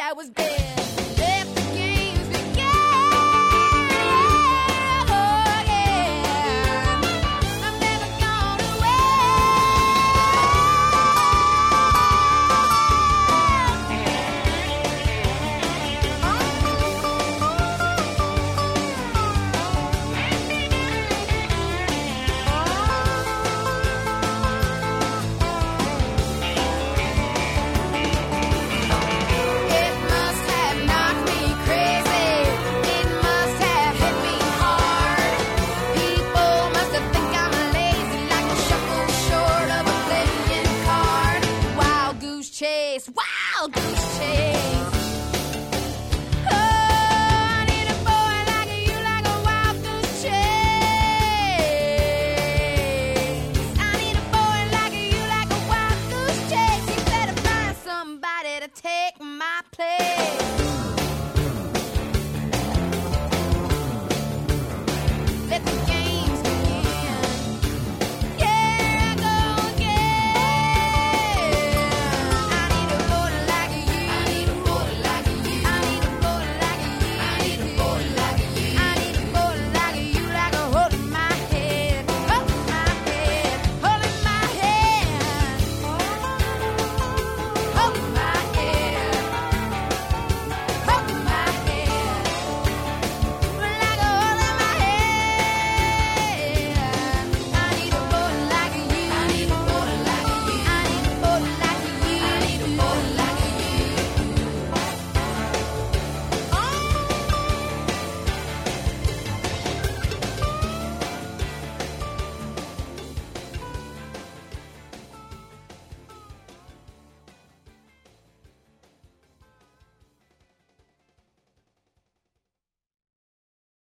I was dead. Let the games begin. Oh, yeah. I'm never gonna It must have knocked me crazy. It must have hit me hard. People must have think I'm lazy, like a shuffle short of a playing card. Wild goose chase, wild goose chase.